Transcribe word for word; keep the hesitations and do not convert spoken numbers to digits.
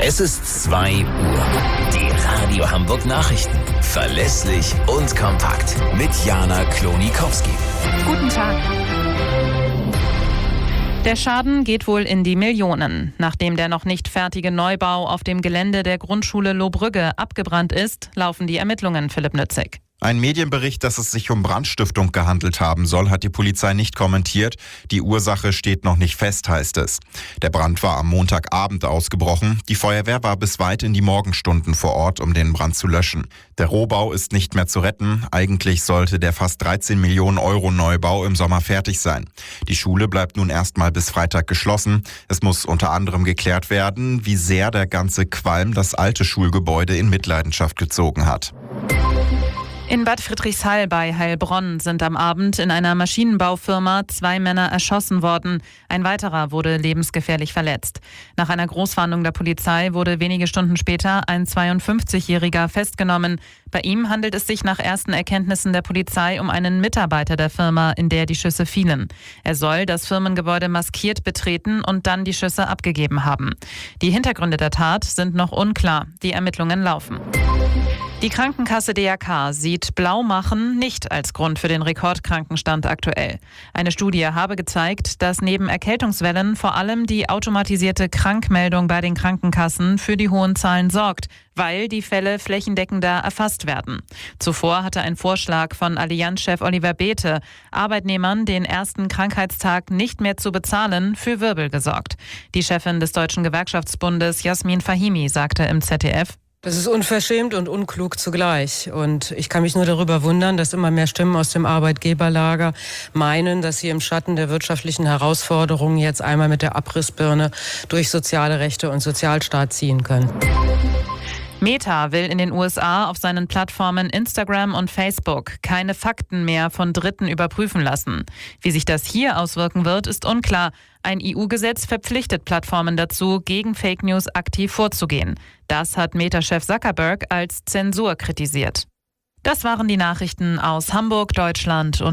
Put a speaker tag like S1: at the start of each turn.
S1: Es ist zwei Uhr. Die Radio Hamburg Nachrichten. Verlässlich und kompakt. Mit Jana Klonikowski.
S2: Guten Tag. Der Schaden geht wohl in die Millionen. Nachdem der noch nicht fertige Neubau auf dem Gelände der Grundschule Lohbrügge abgebrannt ist, laufen die Ermittlungen, Philipp Nützig.
S3: Ein Medienbericht, dass es sich um Brandstiftung gehandelt haben soll, hat die Polizei nicht kommentiert. Die Ursache steht noch nicht fest, heißt es. Der Brand war am Montagabend ausgebrochen. Die Feuerwehr war bis weit in die Morgenstunden vor Ort, um den Brand zu löschen. Der Rohbau ist nicht mehr zu retten. Eigentlich sollte der fast dreizehn Millionen Euro Neubau im Sommer fertig sein. Die Schule bleibt nun erstmal bis Freitag geschlossen. Es muss unter anderem geklärt werden, wie sehr der ganze Qualm das alte Schulgebäude in Mitleidenschaft gezogen hat.
S2: In Bad Friedrichshall bei Heilbronn sind am Abend in einer Maschinenbaufirma zwei Männer erschossen worden. Ein weiterer wurde lebensgefährlich verletzt. Nach einer Großfahndung der Polizei wurde wenige Stunden später ein zweiundfünfzigjähriger festgenommen. Bei ihm handelt es sich nach ersten Erkenntnissen der Polizei um einen Mitarbeiter der Firma, in der die Schüsse fielen. Er soll das Firmengebäude maskiert betreten und dann die Schüsse abgegeben haben. Die Hintergründe der Tat sind noch unklar. Die Ermittlungen laufen. Die Krankenkasse D R K sieht Blaumachen nicht als Grund für den Rekordkrankenstand aktuell. Eine Studie habe gezeigt, dass neben Erkältungswellen vor allem die automatisierte Krankmeldung bei den Krankenkassen für die hohen Zahlen sorgt, weil die Fälle flächendeckender erfasst werden. Zuvor hatte ein Vorschlag von Allianz-Chef Oliver Bäte, Arbeitnehmern den ersten Krankheitstag nicht mehr zu bezahlen, für Wirbel gesorgt. Die Chefin des Deutschen Gewerkschaftsbundes Jasmin Fahimi sagte im Z D F:
S4: Das ist unverschämt und unklug zugleich. Und ich kann mich nur darüber wundern, dass immer mehr Stimmen aus dem Arbeitgeberlager meinen, dass sie im Schatten der wirtschaftlichen Herausforderungen jetzt einmal mit der Abrissbirne durch soziale Rechte und Sozialstaat ziehen können.
S2: Meta will in den U S A auf seinen Plattformen Instagram und Facebook keine Fakten mehr von Dritten überprüfen lassen. Wie sich das hier auswirken wird, ist unklar. Ein E U-Gesetz verpflichtet Plattformen dazu, gegen Fake News aktiv vorzugehen. Das hat Meta-Chef Zuckerberg als Zensur kritisiert. Das waren die Nachrichten aus Hamburg, Deutschland und